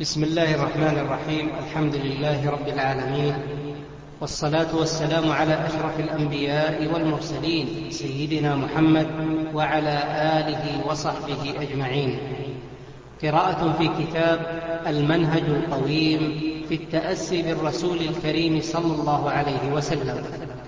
بسم الله الرحمن الرحيم. الحمد لله رب العالمين، والصلاة والسلام على أشرف الأنبياء والمرسلين سيدنا محمد وعلى آله وصحبه أجمعين. قراءة في كتاب المنهج القويم في التأسي بالرسول الكريم صلى الله عليه وسلم.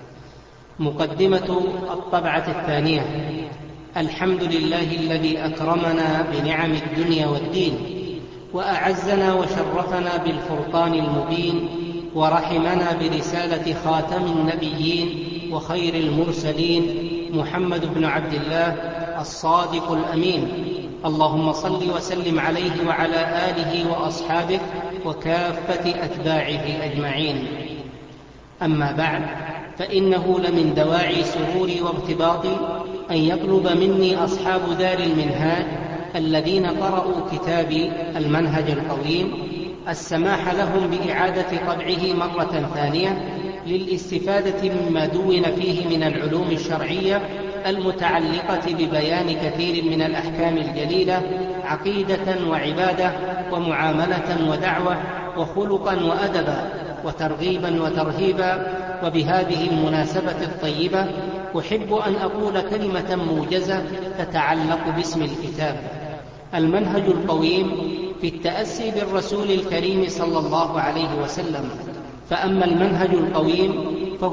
مقدمة الطبعة الثانية. الحمد لله الذي أكرمنا بنعم الدنيا والدين، وأعزنا وشرفنا بالفرقان المبين، ورحمنا برسالة خاتم النبيين وخير المرسلين محمد بن عبد الله الصادق الأمين. اللهم صل وسلم عليه وعلى آله وأصحابه وكافة أتباعه أجمعين. أما بعد، فإنه لمن دواعي سروري وارتباطي أن يطلب مني أصحاب دار المنهاج الذين قرأوا كتابي المنهج القويم السماح لهم بإعادة طبعه مرة ثانية للاستفادة مما دون فيه من العلوم الشرعية المتعلقة ببيان كثير من الأحكام الجليلة، عقيدة وعبادة ومعاملة ودعوة وخلقا وأدبا وترغيبا وترهيبا. وبهذه المناسبة الطيبة أحب أن أقول كلمة موجزة تتعلق باسم الكتاب: المنهج القويم في التأسي بالرسول الكريم صلى الله عليه وسلم. فأما المنهج القويم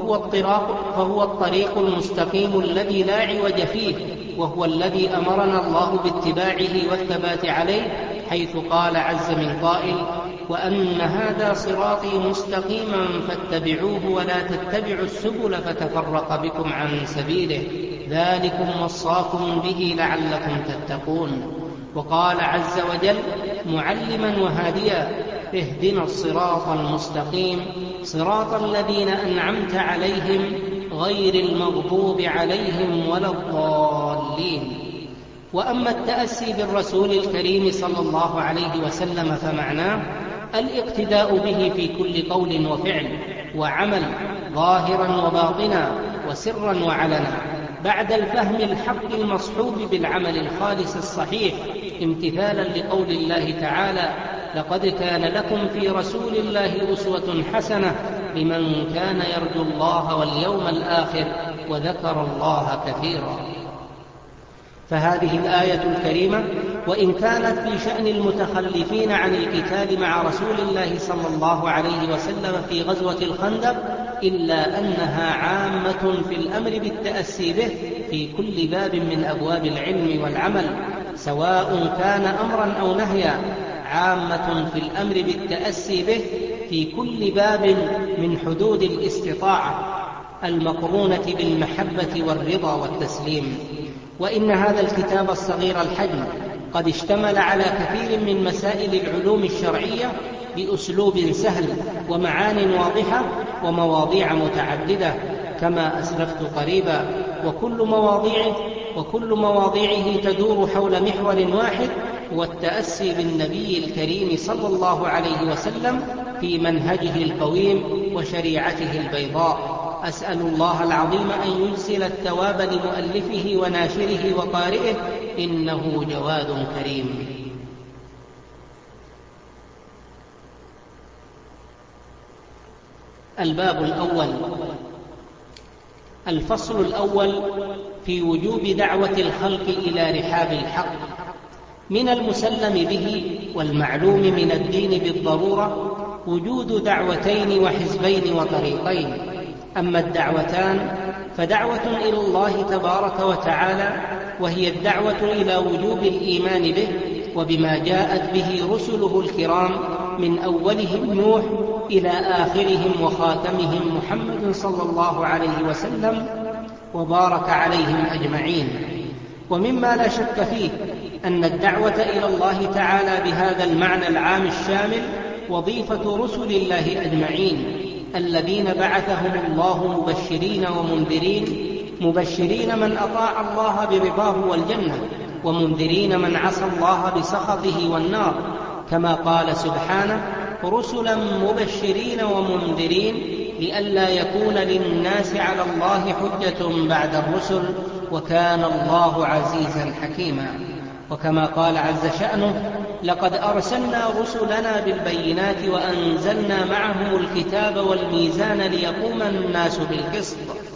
فهو الطريق المستقيم الذي لا عوج فيه، وهو الذي أمرنا الله باتباعه والثبات عليه، حيث قال عز من قائل: وأن هذا صراطي مستقيما فاتبعوه ولا تتبعوا السبل فتفرق بكم عن سبيله، ذلكم وصاكم به لعلكم تتقون. وقال عز وجل معلما وهاديا: اهدنا الصراط المستقيم صراط الذين أنعمت عليهم غير المغضوب عليهم ولا الضالين. وأما التأسي بالرسول الكريم صلى الله عليه وسلم فمعناه الاقتداء به في كل قول وفعل وعمل، ظاهرا وباطنا وسرا وعلنا، بعد الفهم الحق المصحوب بالعمل الخالص الصحيح، امتثالا لقول الله تعالى: لقد كان لكم في رسول الله أسوة حسنة لمن كان يرجو الله واليوم الآخر وذكر الله كثيرا. فهذه الآية الكريمة وإن كانت في شأن المتخلفين عن القتال مع رسول الله صلى الله عليه وسلم في غزوة الخندق، إلا أنها عامة في الأمر بالتأسي به في كل باب من أبواب العلم والعمل، سواء كان أمرا أو نهيا. عامة في الأمر بالتأسي به في كل باب من حدود الاستطاعة المقرونة بالمحبة والرضا والتسليم. وإن هذا الكتاب الصغير الحجم قد اشتمل على كثير من مسائل العلوم الشرعية بأسلوب سهل ومعان واضحة ومواضيع متعددة كما أسلفت قريبا، وكل مواضيعه تدور حول محور واحد: والتأسي بالنبي الكريم صلى الله عليه وسلم في منهجه القويم وشريعته البيضاء. أسأل الله العظيم أن يجزل الثواب لمؤلفه وناشره وقارئه، إنه جواد كريم. الباب الأول. الفصل الأول في وجوب دعوة الخلق إلى رحاب الحق. من المسلم به والمعلوم من الدين بالضرورة وجود دعوتين وحزبين وطريقين. أما الدعوتان فدعوة إلى الله تبارك وتعالى، وهي الدعوة إلى وجوب الإيمان به وبما جاءت به رسله الكرام من أولهم نوح إلى آخرهم وخاتمهم محمد صلى الله عليه وسلم وبارك عليهم أجمعين. ومما لا شك فيه أن الدعوة إلى الله تعالى بهذا المعنى العام الشامل وظيفة رسل الله أجمعين الذين بعثهم الله مبشرين ومنذرين، مبشرين من أطاع الله برضاه والجنة، ومنذرين من عصى الله بسخطه والنار، كما قال سبحانه: رسلا مبشرين ومنذرين لئلا يكون للناس على الله حجة بعد الرسل وكان الله عزيزا حكيما. وكما قال عز شأنه: لقد أرسلنا رسلنا بالبينات وأنزلنا معهم الكتاب والميزان ليقوم الناس بالقسط.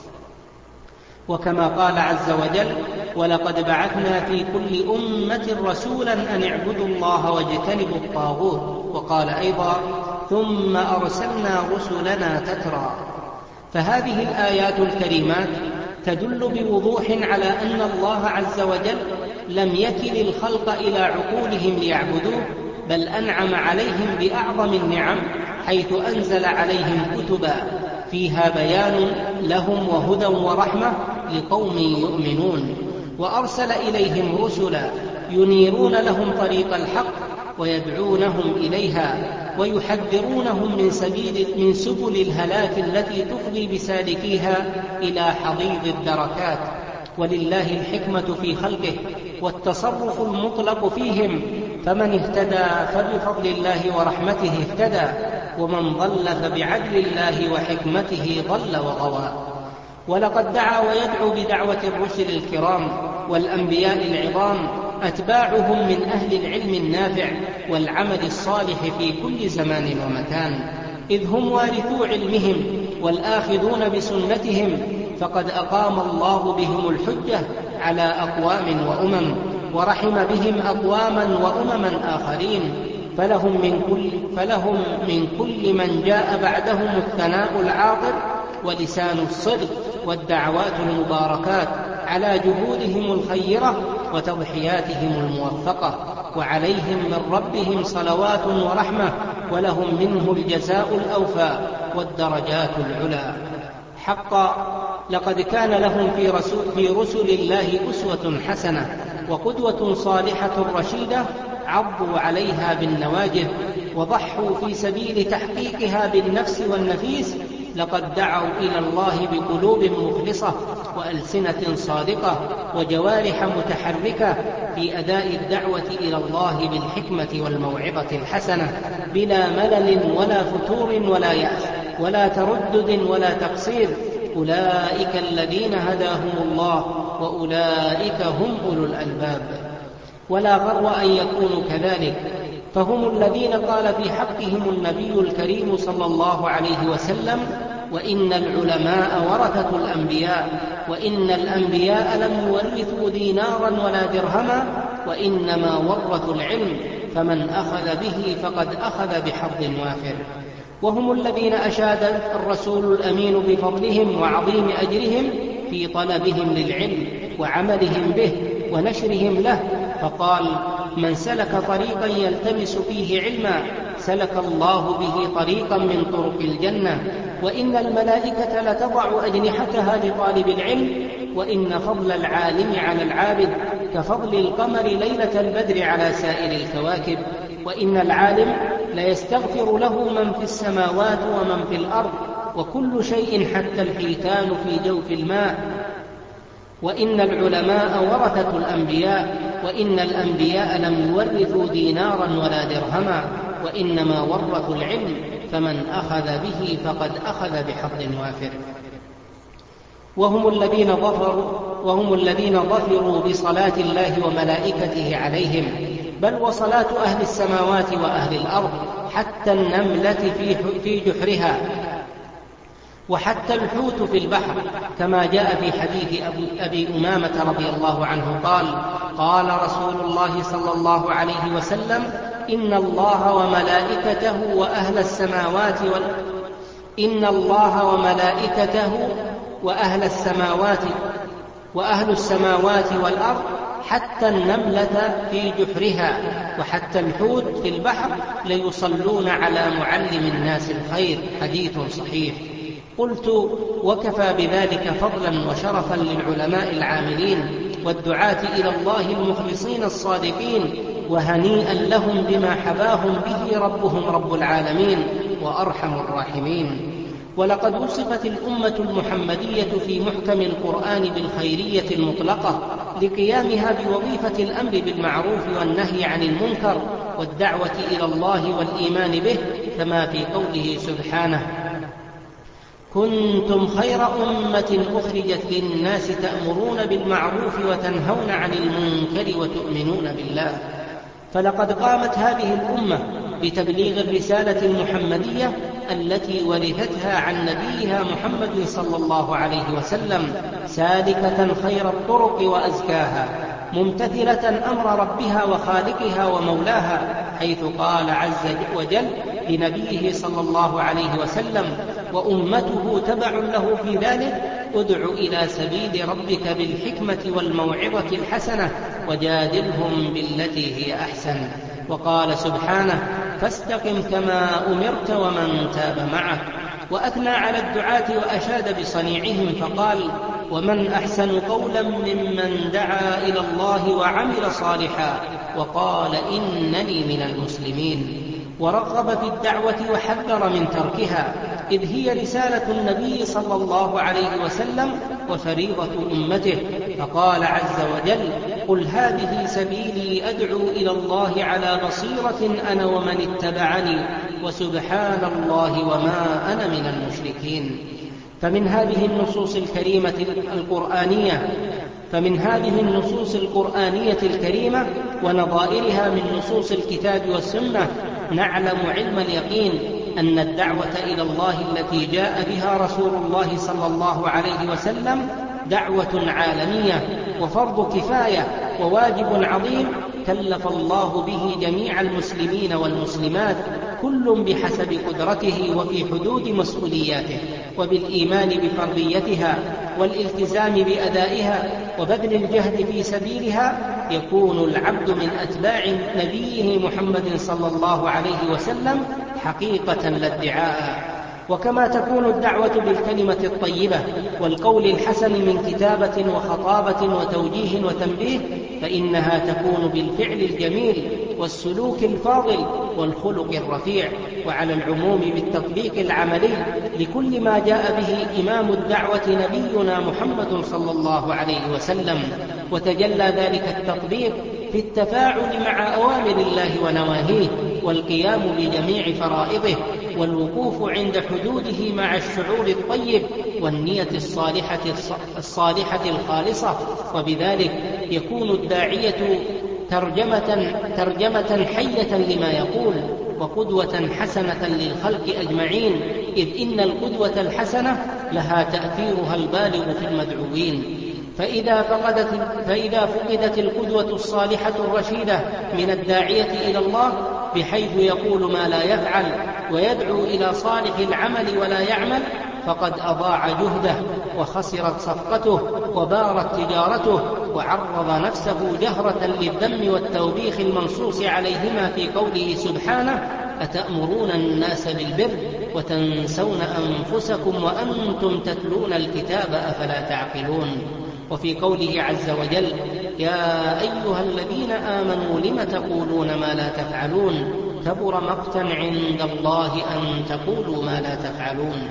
وكما قال عز وجل: ولقد بعثنا في كل أمة رسولا أن اعبدوا الله واجتنبوا الطاغوت. وقال أيضا: ثم أرسلنا رسلنا تترى. فهذه الآيات الكريمات تدل بوضوح على أن الله عز وجل لم يكل الخلق إلى عقولهم ليعبدوه، بل أنعم عليهم بأعظم النعم، حيث أنزل عليهم كتبا فيها بيان لهم وهدى ورحمة لقوم يؤمنون، وأرسل إليهم رسلا ينيرون لهم طريق الحق ويدعونهم إليها ويحذرونهم من سبل الهلاك التي تفضي بسالكيها إلى حضيض الدركات. ولله الحكمة في خلقه والتصرف المطلق فيهم، فمن اهتدى فبفضل الله ورحمته اهتدى، ومن ضل فبعدل الله وحكمته ضل وغوى. ولقد دعا ويدعو بدعوة الرسل الكرام والأنبياء العظام أتباعهم من أهل العلم النافع والعمل الصالح في كل زمان ومكان، إذ هم وارثو علمهم والآخذون بسنتهم، فقد أقام الله بهم الحجة على أقوام وأمم، ورحم بهم أقواما وأمما آخرين، فلهم من كل من جاء بعدهم الثناء العاطر ولسان الصدق والدعوات المباركات على جهودهم الخيرة وتضحياتهم الموفقة، وعليهم من ربهم صلوات ورحمة، ولهم منه الجزاء الأوفى والدرجات العلى. حقا لقد كان لهم في رسل الله أسوة حسنة وقدوة صالحة رشيدة، عضوا عليها بالنواجذ وضحوا في سبيل تحقيقها بالنفس والنفيس. لقد دعوا إلى الله بقلوب مخلصة وألسنة صادقة وجوارح متحركة في أداء الدعوة إلى الله بالحكمة والموعظة الحسنة، بلا ملل ولا فتور ولا يأس ولا تردد ولا تقصير. أولئك الذين هداهم الله وأولئك هم أولو الألباب. ولا غر أن يكونوا كذلك، فهم الذين قال في حقهم النبي الكريم صلى الله عليه وسلم: وإن العلماء ورثة الأنبياء، وإن الأنبياء لم يورثوا دينارا ولا درهما، وإنما ورثوا العلم، فمن أخذ به فقد أخذ بحظ وافر. وهم الذين أشاد الرسول الأمين بفضلهم وعظيم أجرهم في طلبهم للعلم وعملهم به ونشرهم له، فقال: من سلك طريقا يلتمس فيه علما سلك الله به طريقا من طرق الجنة، وإن الملائكة لتضع أجنحتها لطالب العلم، وإن فضل العالم على العابد كفضل القمر ليلة البدر على سائر الكواكب، وإن العالم ليستغفر له من في السماوات ومن في الأرض وكل شيء حتى الحيتان في جوف الماء، وإن العلماء ورثة الأنبياء، وإن الأنبياء لم يورثوا دينارا ولا درهما، وإنما ورثوا العلم، فمن أخذ به فقد أخذ بحظ وافر. وهم الذين ظفروا بصلاة الله وملائكته عليهم، بل وصلاة أهل السماوات وأهل الأرض، حتى النملة في جحرها، وحتى الحوت في البحر، كما جاء في حديث أبي أمامة رضي الله عنه قال: قال رسول الله صلى الله عليه وسلم: إن الله وملائكته وأهل السماوات وأهل السماوات والأرض، حتى النملة في جحرها، وحتى الحوت في البحر، ليصلون على معلم الناس الخير. حديث صحيح. قلت: وكفى بذلك فضلا وشرفا للعلماء العاملين والدعاة إلى الله المخلصين الصادقين، وهنيئا لهم بما حباهم به ربهم رب العالمين وأرحم الراحمين. ولقد وصفت الأمة المحمدية في محكم القرآن بالخيرية المطلقة لقيامها بوظيفة الأمر بالمعروف والنهي عن المنكر والدعوة إلى الله والإيمان به، كما في قوله سبحانه: كنتم خير أمة أخرجت للناس تأمرون بالمعروف وتنهون عن المنكر وتؤمنون بالله. فلقد قامت هذه الأمة بتبليغ الرسالة المحمدية التي ورثتها عن نبيها محمد صلى الله عليه وسلم، سالكة خير الطرق وأزكاها، ممتثلة أمر ربها وخالقها ومولاها، حيث قال عز وجل لنبيه صلى الله عليه وسلم وأمته تبع له في ذلك: ادع إلى سبيل ربك بالحكمة والموعظة الحسنة وجادلهم بالتي هي أحسن. وقال سبحانه: فاستقم كما أمرت ومن تاب معك. وأثنى على الدعاة وأشاد بصنيعهم فقال: ومن أحسن قولا ممن دعا إلى الله وعمل صالحا وقال إنني من المسلمين. ورغب في الدعوة وحذر من تركها، إذ هي رسالة النبي صلى الله عليه وسلم وفريضة أمته، فقال عز وجل: قل هذه سبيلي أدعو إلى الله على بصيرة أنا ومن اتبعني وسبحان الله وما أنا من المشركين. فمن هذه النصوص القرآنية الكريمة ونظائرها من نصوص الكتاب والسنة نعلم علم اليقين أن الدعوة إلى الله التي جاء بها رسول الله صلى الله عليه وسلم دعوة عالمية وفرض كفاية وواجب عظيم كلف الله به جميع المسلمين والمسلمات، كل بحسب قدرته وفي حدود مسؤولياته، وبالإيمان بفرضيتها والالتزام بأدائها وبذل الجهد في سبيلها يكون العبد من أتباع نبيه محمد صلى الله عليه وسلم حقيقة لا ادعاء. وكما تكون الدعوة بالكلمة الطيبة والقول الحسن من كتابة وخطابة وتوجيه وتنبيه، فإنها تكون بالفعل الجميل والسلوك الفاضل والخلق الرفيع، وعلى العموم بالتطبيق العملي لكل ما جاء به إمام الدعوة نبينا محمد صلى الله عليه وسلم. وتجلى ذلك التطبيق في التفاعل مع أوامر الله ونواهيه، والقيام بجميع فرائضه، والوقوف عند حدوده مع الشعور الطيب والنية الصالحة الخالصة. وبذلك يكون الداعية ترجمة حية لما يقول، وقدوة حسنة للخلق أجمعين، إذ إن القدوة الحسنة لها تأثيرها البالغ في المدعوين. فإذا فقدت القدوة الصالحة الرشيدة من الداعية إلى الله بحيث يقول ما لا يفعل ويدعو إلى صالح العمل ولا يعمل، فقد أضاع جهده وخسرت صفقته وبارت تجارته، وعرض نفسه جهرة للذم والتوبيخ المنصوص عليهما في قوله سبحانه: أتأمرون الناس بالبر وتنسون أنفسكم وأنتم تتلون الكتاب أفلا تعقلون. وفي قوله عز وجل: يا أيها الذين آمنوا لم تقولون ما لا تفعلون كبر مقتا عند الله أن تقولوا ما لا تفعلون.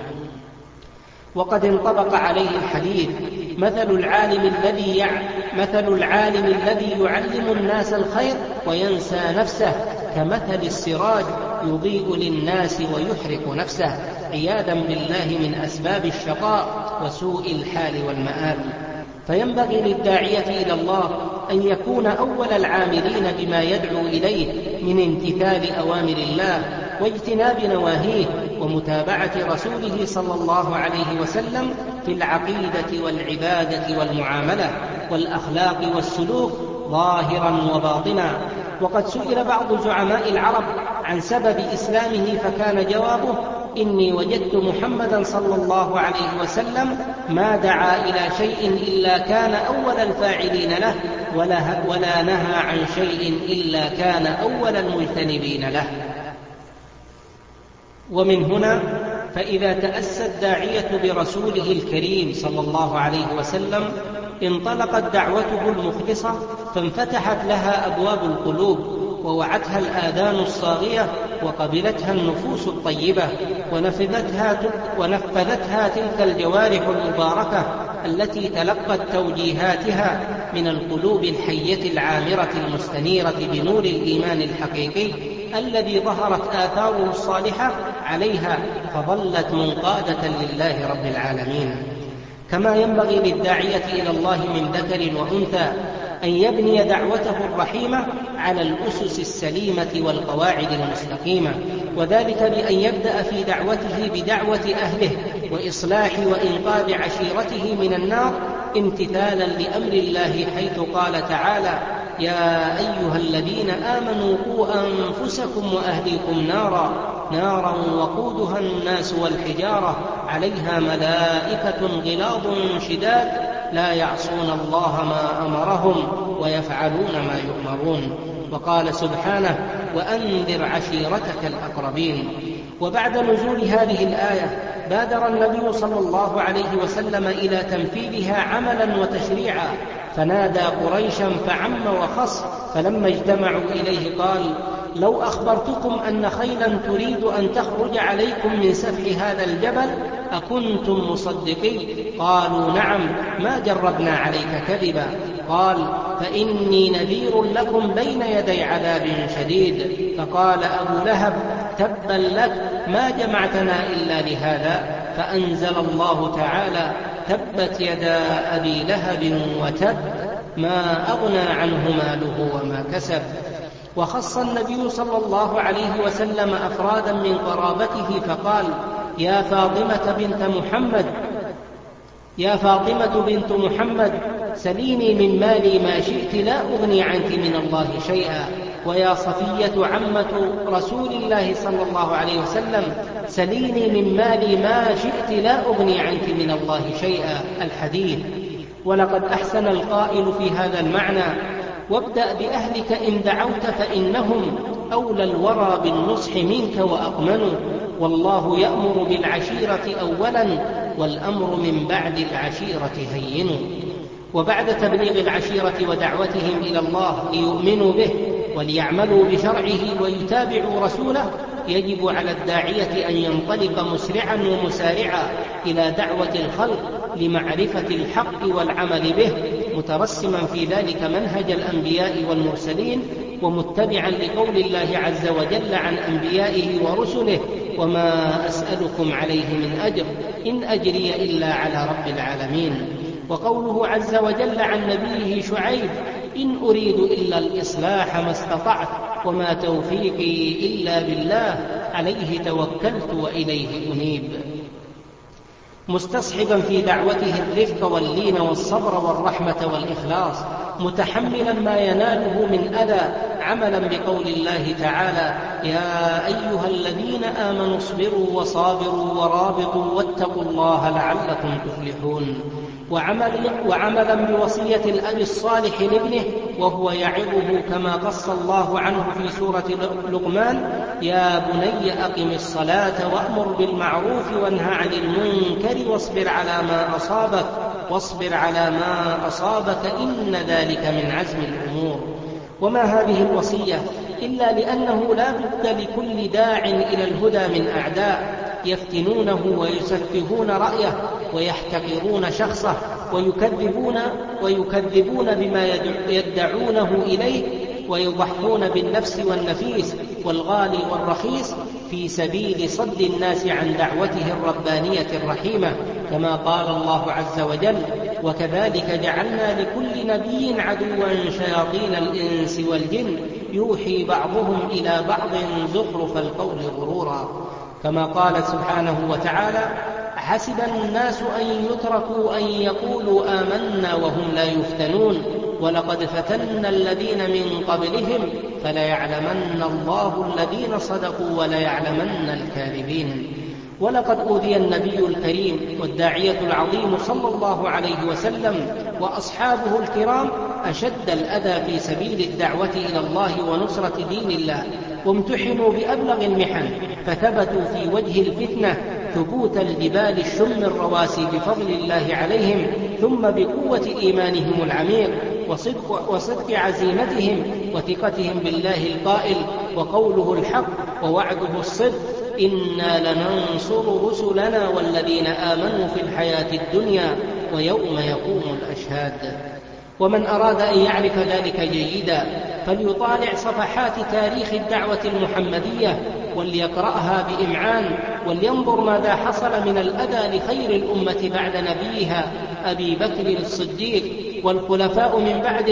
وقد انطبق عليه الحديث: مثل العالم الذي يعلم الناس الخير وينسى نفسه كمثل السراج يضيء للناس ويحرق نفسه، عياذا بالله من أسباب الشقاء وسوء الحال والمآل. فينبغي للداعية إلى الله أن يكون أول العاملين بما يدعو إليه من امتثال أوامر الله واجتناب نواهيه، ومتابعة رسوله صلى الله عليه وسلم في العقيدة والعبادة والمعاملة والأخلاق والسلوك ظاهرا وباطنا. وقد سئل بعض زعماء العرب عن سبب إسلامه فكان جوابه: إني وجدت محمدا صلى الله عليه وسلم ما دعا إلى شيء إلا كان أول الفاعلين له، ولا نهى عن شيء إلا كان أول المجتنبين له. ومن هنا فإذا تأسى الداعية برسوله الكريم صلى الله عليه وسلم انطلقت دعوته المخلصة، فانفتحت لها أبواب القلوب، ووعتها الآذان الصاغية، وقبلتها النفوس الطيبة، ونفذتها تلك الجوارح المباركة التي تلقت توجيهاتها من القلوب الحية العامرة المستنيرة بنور الإيمان الحقيقي الذي ظهرت آثاره الصالحة عليها، فظلت منقادة لله رب العالمين. كما ينبغي للداعية إلى الله من ذكر وأنثى أن يبني دعوته الرحيمة على الأسس السليمة والقواعد المستقيمة، وذلك بأن يبدأ في دعوته بدعوة أهله وإصلاح وإنقاذ عشيرته من النار، امتثالا لأمر الله حيث قال تعالى: يا أيها الذين آمنوا قوا أنفسكم وأهليكم نارا وقودها الناس والحجارة عليها ملائكة غلاظ شداد لا يعصون الله ما أمرهم ويفعلون ما يؤمرون. وقال سبحانه: وأنذر عشيرتك الأقربين. وبعد نزول هذه الآية بادر النبي صلى الله عليه وسلم إلى تنفيذها عملا وتشريعا، فنادى قريشا فعم وخص، فلما اجتمعوا إليه قال: لو أخبرتكم أن خيلا تريد أن تخرج عليكم من سفح هذا الجبل أكنتم مصدقين؟ قالوا: نعم، ما جربنا عليك كذبا. قال: فإني نذير لكم بين يدي عذاب شديد. فقال أبو لهب: تبا لك، ما جمعتنا إلا لهذا. فأنزل الله تعالى: تبت يدا أبي لهب وتب، ما أغنى عنه ماله وما كسب. وخص النبي صلى الله عليه وسلم أفرادا من قرابته فقال: يا فاطمة بنت محمد سليني من مالي ما شئت لا أغني عنك من الله شيئا. ويا صفية عمة رسول الله صلى الله عليه وسلم سليني من مالي ما شئت لا أغني عنك من الله شيئا. الحديث. ولقد أحسن القائل في هذا المعنى: وابدأ بأهلك إن دعوت فإنهم أولى الورى بالنصح منك وأقمنوا، والله يأمر بالعشيرة أولا والأمر من بعد العشيرة هين. وبعد تبليغ العشيرة ودعوتهم إلى الله ليؤمنوا به وليعملوا بشرعه ويتابعوا رسوله، يجب على الداعية أن ينطلق مسرعا ومسارعا إلى دعوة الخلق لمعرفة الحق والعمل به، مترسما في ذلك منهج الأنبياء والمرسلين، ومتبعا لقول الله عز وجل عن أنبيائه ورسله: وما أسألكم عليه من أجر إن أجري إلا على رب العالمين. وقوله عز وجل عن نبيه شعيب: إن أريد إلا الإصلاح ما استطعت وما توفيقي إلا بالله عليه توكلت وإليه أنيب. مستصحبا في دعوته الرفق واللين والصبر والرحمة والإخلاص، متحملا ما يناله من أذى، عملا بقول الله تعالى: يا أيها الذين آمنوا اصبروا وصابروا ورابطوا واتقوا الله لعلكم تفلحون. وعملا بوصية الأب الصالح لابنه وهو يعظه كما قص الله عنه في سورة لقمان: يا بني أقم الصلاة وأمر بالمعروف وانهى عن المنكر واصبر على ما أصابك إن ذلك من عزم الأمور. وما هذه الوصية إلا لأنه لا بد لكل داع إلى الهدى من أعداء يفتنونه ويسفهون رأيه ويحتقرون شخصه ويكذبون بما يدعونه إليه، ويضحون بالنفس والنفيس والغالي والرخيص في سبيل صد الناس عن دعوته الربانية الرحيمة، كما قال الله عز وجل: وكذلك جعلنا لكل نبي عدوا شياطين الإنس والجن يوحي بعضهم إلى بعض زخرف القول غرورا. كما قال سبحانه وتعالى: حسب الناس أن يتركوا أن يقولوا آمنا وهم لا يفتنون ولقد فتنا الذين من قبلهم فليعلمن الله الذين صدقوا وليعلمن الكاذبين. ولقد أوذي النبي الكريم والداعية العظيم صلى الله عليه وسلم وأصحابه الكرام أشد الأذى في سبيل الدعوة إلى الله ونصرة دين الله، وامتحنوا بأبلغ المحن، فثبتوا في وجه الفتنة ثبوت الجبال الشم الرواسي بفضل الله عليهم، ثم بقوة إيمانهم العميق وصدق عزيمتهم وثقتهم بالله القائل: وقوله الحق ووعده الصدق إنا لننصر رسلنا والذين آمنوا في الحياة الدنيا ويوم يقوم الأشهاد. ومن أراد أن يعرف ذلك جيدا فليطالع صفحات تاريخ الدعوة المحمدية وليقرأها بإمعان، ولينظر ماذا حصل من الأذى لخير الأمة بعد نبيها أبي بكر الصديق والخلفاء من بعده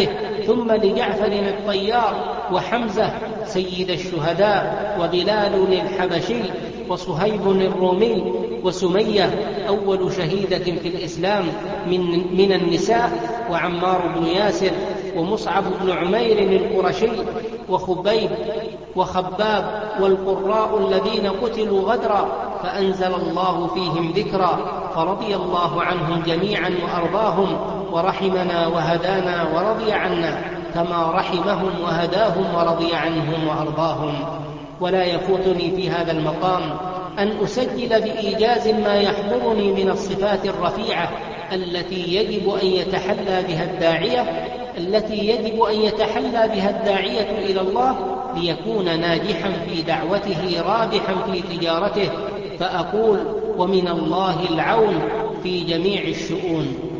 ثم لجعفر الطيار وحمزة سيد الشهداء وبلال الحبشي وصهيب الرومي وسمية أول شهيدة في الإسلام من النساء وعمار بن ياسر ومصعب بن عمير القرشي وخبيب وخباب والقراء الذين قتلوا غدرا فأنزل الله فيهم ذكرا فرضي الله عنهم جميعا وأرضاهم ورحمنا وهدانا ورضي عنا كما رحمهم وهداهم ورضي عنهم وأرضاهم. ولا يفوتني في هذا المقام أن أسجل بإيجاز ما يحضرني من الصفات الرفيعة التي يجب أن يتحلى بها الداعية إلى الله ليكون ناجحا في دعوته رابحا في تجارته، فأقول: ومن الله العون في جميع الشؤون.